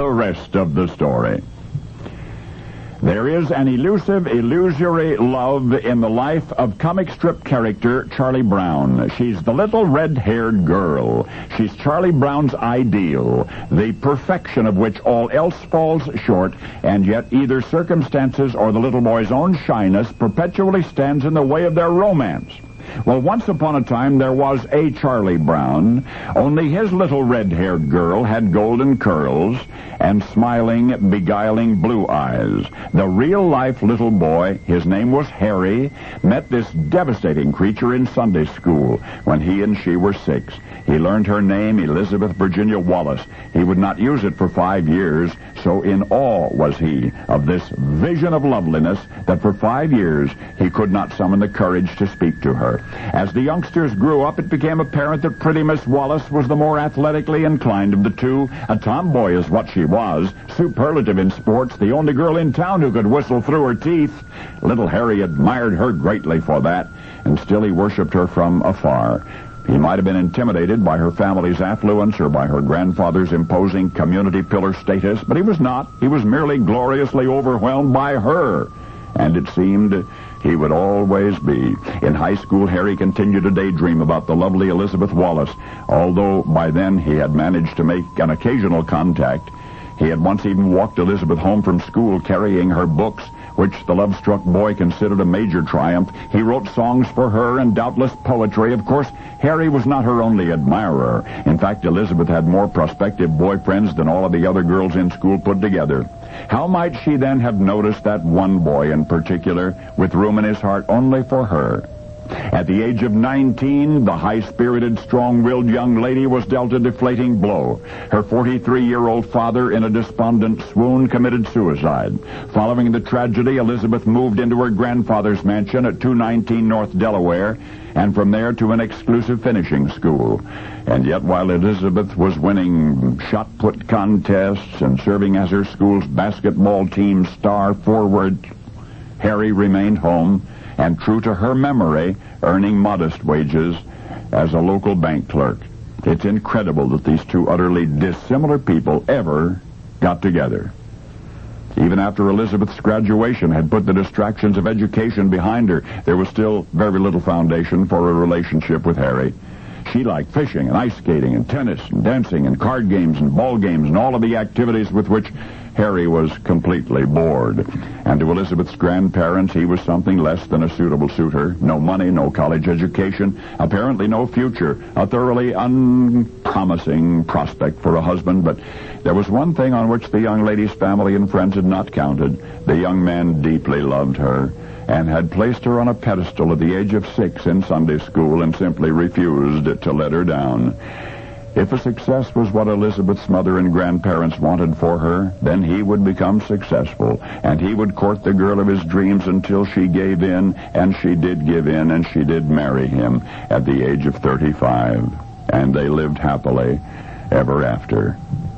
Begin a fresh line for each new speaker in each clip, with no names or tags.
the rest of the story. There is an elusive, illusory love in the life of comic strip character Charlie Brown. She's the little red-haired girl. She's Charlie Brown's ideal, the perfection of which all else falls short, and yet either circumstances or the little boy's own shyness perpetually stands in the way of their romance. Well, once upon a time, there was a Charlie Brown. Only his little red-haired girl had golden curls and smiling, beguiling blue eyes. The real-life little boy, his name was Harry, met this devastating creature in Sunday school when he and she were 6. He learned her name, Elizabeth Virginia Wallace. He would not use it for 5 years, so in awe was he of this vision of loveliness that for 5 years he could not summon the courage to speak to her. As the youngsters grew up, it became apparent that pretty Miss Wallace was the more athletically inclined of the two. A tomboy is what she was, superlative in sports, the only girl in town who could whistle through her teeth. Little Harry admired her greatly for that, and still he worshipped her from afar. He might have been intimidated by her family's affluence or by her grandfather's imposing community pillar status, but he was not. He was merely gloriously overwhelmed by her, and it seemed he would always be. In high school, Harry continued to daydream about the lovely Elizabeth Wallace, although by then he had managed to make an occasional contact. He had once even walked Elizabeth home from school carrying her books, which the love-struck boy considered a major triumph. He wrote songs for her and doubtless poetry. Of course, Harry was not her only admirer. In fact, Elizabeth had more prospective boyfriends than all of the other girls in school put together. How might she then have noticed that one boy in particular, with room in his heart only for her? At the age of 19, the high-spirited, strong-willed young lady was dealt a deflating blow. Her 43-year-old father, in a despondent swoon, committed suicide. Following the tragedy, Elizabeth moved into her grandfather's mansion at 219 North Delaware, and from there to an exclusive finishing school. And yet, while Elizabeth was winning shot-put contests and serving as her school's basketball team's star forward, Harry remained home, and true to her memory, earning modest wages as a local bank clerk. It's incredible that these two utterly dissimilar people ever got together. Even after Elizabeth's graduation had put the distractions of education behind her, there was still very little foundation for a relationship with Harry. She liked fishing and ice skating and tennis and dancing and card games and ball games and all of the activities with which Harry was completely bored. And to Elizabeth's grandparents, he was something less than a suitable suitor. No money, no college education, apparently no future. A thoroughly unpromising prospect for a husband. But there was one thing on which the young lady's family and friends had not counted. The young man deeply loved her and had placed her on a pedestal at the age of 6 in Sunday school and simply refused to let her down. If a success was what Elizabeth's mother and grandparents wanted for her, then he would become successful, and he would court the girl of his dreams until she gave in, and she did give in, and she did marry him at the age of 35. And they lived happily ever after.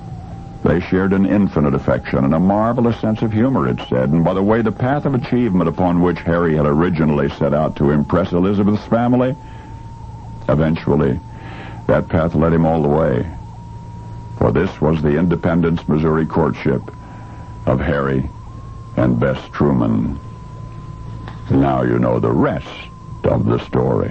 They shared an infinite affection and a marvelous sense of humor, it said. And by the way, the path of achievement upon which Harry had originally set out to impress Elizabeth's family, eventually, that path led him all the way. For this was the Independence, Missouri courtship of Harry and Bess Truman. Now you know the rest of the story.